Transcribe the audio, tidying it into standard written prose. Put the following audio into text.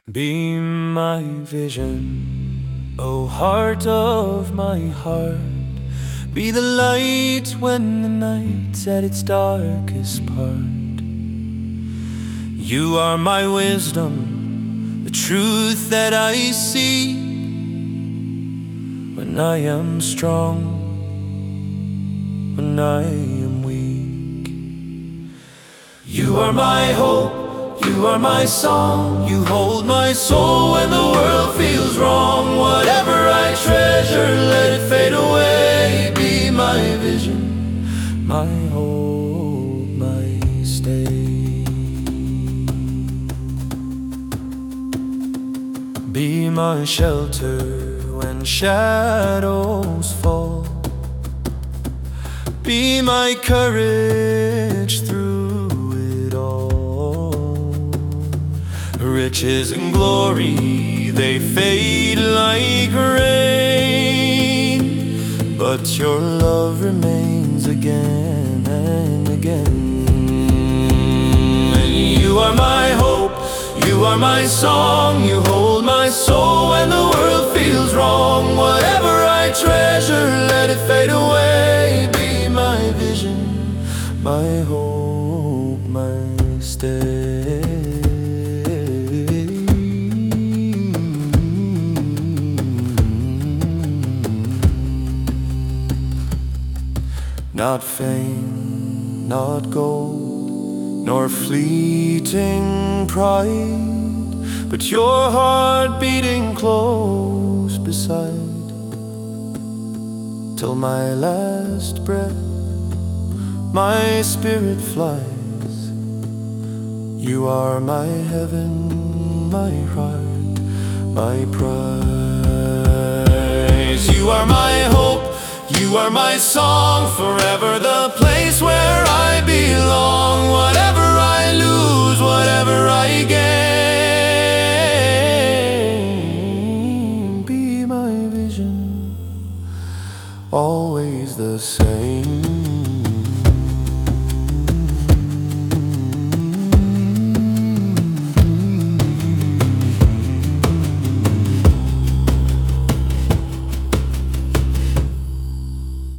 Be my vision, O heart of my heart. Be the light when the night's at its darkest part. You are my wisdom, the truth that I see when I am strong, when I am weak. You are my hope, you are my song. You hold my soul when the world feels wrong. Whatever I treasure, let it fade away. Be my vision, my hope, my stay. Be my shelter when shadows fall. Be my courage through it all. Riches and glory, they fade like rain, but your love remains again and again. And you are my hope, you are my song. You hold my soul when the world feels wrong. Whatever I treasure, let it fade away. Be my vision, my hope, my stay. Not fame, not gold, nor fleeting pride, but your heart beating close beside, till my last breath my spirit flies. You are my heaven, my heart, my prize. You are my hope, you are my song, forever the place where I belong. Whatever I lose, whatever I gain, be my vision, always the same.